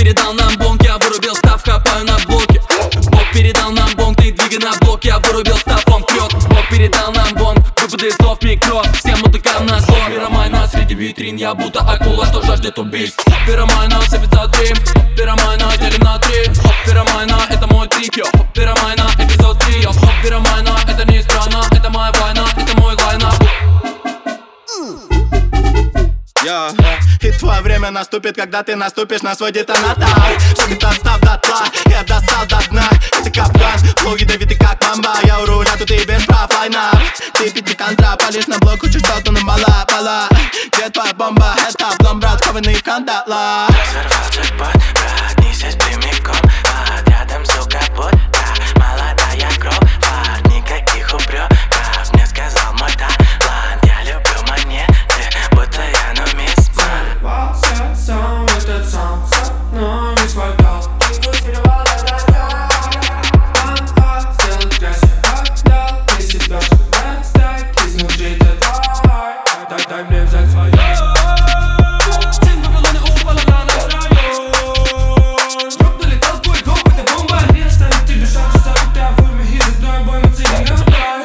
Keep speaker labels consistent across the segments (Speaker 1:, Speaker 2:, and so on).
Speaker 1: передал нам бонг, я вырубил став, хапаю на блоке. Бог передал нам бонг, ты двигай на блок, я вырубил став, он прет. Бог передал нам бонг, выпады из слов микро, всем мутыкам на зло. Пиромайна среди витрин, я будто акула, что жаждет убийств. Пиромайна сыпется дым, пиромайна делим на 3. Пиромайна это мой трик, пиромайна эпизод 3. Пиромайна это не страна, это моя война, это мой лайнап.
Speaker 2: И твое время наступит, когда ты наступишь на свой детонатор. Чтобы достав до тла, я достал до дна. Это капкан, флоу ядовитый как мамба. Я у руля, тут и без прав, лайна. Ты пятикантра, палишь на блок, учишь что-то, но мало. Где твоя бомба? Это облом, брат, скованный в кандалах.
Speaker 3: Разорвал джекпот, брат, несись прямиком. Рядом, сука, будто молодая кровь. Никаких упреков, мне сказал мой талант. Я люблю монеты, будто я нумизмат.
Speaker 4: Сам этот сам со мной не свалил. Сделать красиво, отдал. Ты себя чтобы стать изнутри, ты дай мне взять свое. Тем на колонне упала на наш район. Дропнули толпой, гоп, это бомба. Не оставит тебе шанс, ставить тебя в уме. И за твой бой мы цель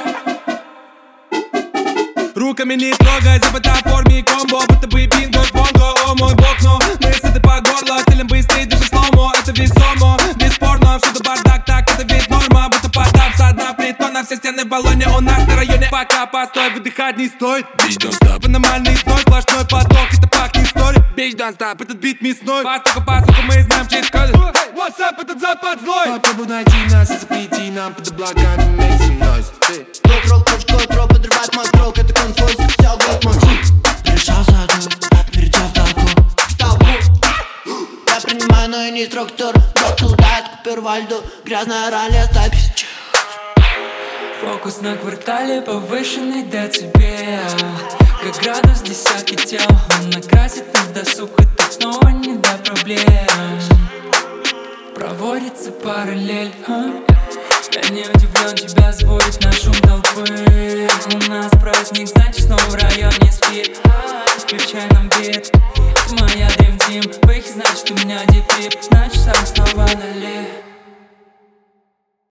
Speaker 5: Руками не трогай, забыта в форме комбо. Будто бы бинго, бонго, о мой бог. Но мы сыты по горло, стилем быстрее, даже сломо. Это весомо, бесспорно, всюду бардак, так это ведь норма. Будто потап со дна притона, все стены в баллоне. У нас на районе пока постой, выдыхать не стоит. Бич don't stop, нормальный сной, сплошной поток. Это пахнет история, бич don't stop, этот бит мясной. По суку мы знаем чей коды. What's up, этот запад злой.
Speaker 4: Попробуй найти нас и запрети нам под облаками, make some noise.
Speaker 2: Контрол, подрывать мой круг, это конфуз, взял год мой хуй.
Speaker 4: Решал задуть, перейдя в толпу.
Speaker 2: Я принимаю, но я не инструктор. Доктор дает купюр во льду, грязная ралли, оставь.
Speaker 6: Фокус на квартале, повышенный децибел. Как градус десятки тел. Он накрасит нас до сука, так снова не до проблем. Проводится параллель, Я не удивлен, тебя сводит на шум толпы. У нас праздник, значит снова в районе спит. Включай нам бит, ты моя Dream Team. Выхи, значит у меня дип-тип, значит сам снова налей.